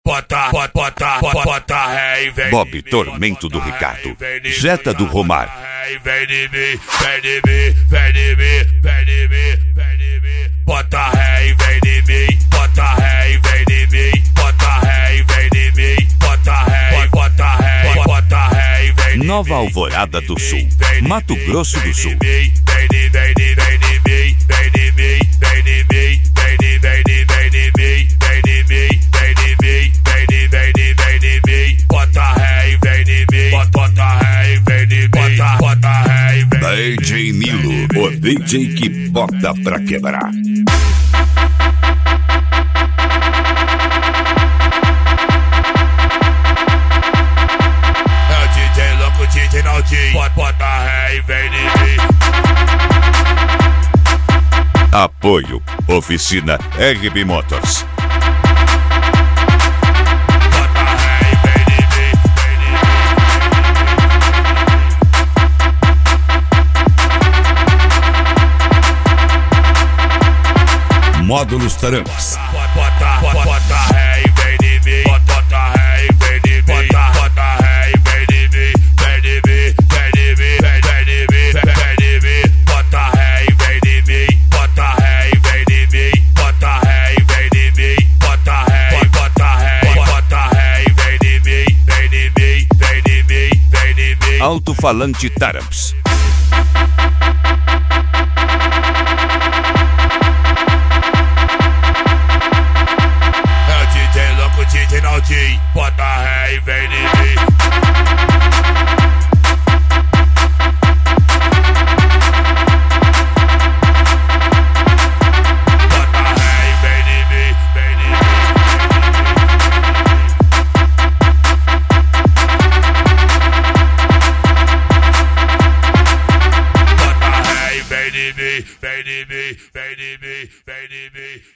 Bota ré e vem. Bob Tormento do Ricardo, Jetta do Romar. Vem de mim, vem de mim, vem de mim, vem de mim, vem de mim. Bota ré e vem de mim, bota ré e vem de mim, bota ré e vem de mim, bota ré, bota ré, bota ré e vem de mim. Nova Alvorada do Sul, Mato Grosso do Sul. Vem de mim, vem de mim, vem de mim, vem de mim, vem de mim, vem de mim, vem de mim, vem de mim, vem de mim, vem de mim. Bota ré e vem de mim, bota ré e vem de mim, bota ré e vem de mim. DJ Milo, o DJ que bota pra quebrar. É o DJ louco, DJ Naldinho. Bota ré e vem de mim. Apoio, Oficina RB Motors. Bota ré e vem de mim, vem de mim. Módulos Taramps. Bota ré e vem de mim, bota ré e vem de mim, bota ré e vem de mim, vem de mim, vem de mim, vem de mim, vem de mim. Bota ré e vem de mim, bota ré e vem de mim, bota ré e vem de mim, bota ré, bota ré e vem de mim, vem de mim, vem de mim, vem de mim. Alto-falante Taramps. É o DJ louco, DJ Naldinho. Bota ré e vem de mim. Bota ré e vem de mim, vem de mim. Bota ré e vem de mim, vem de mim, vem de mim, vem de mim.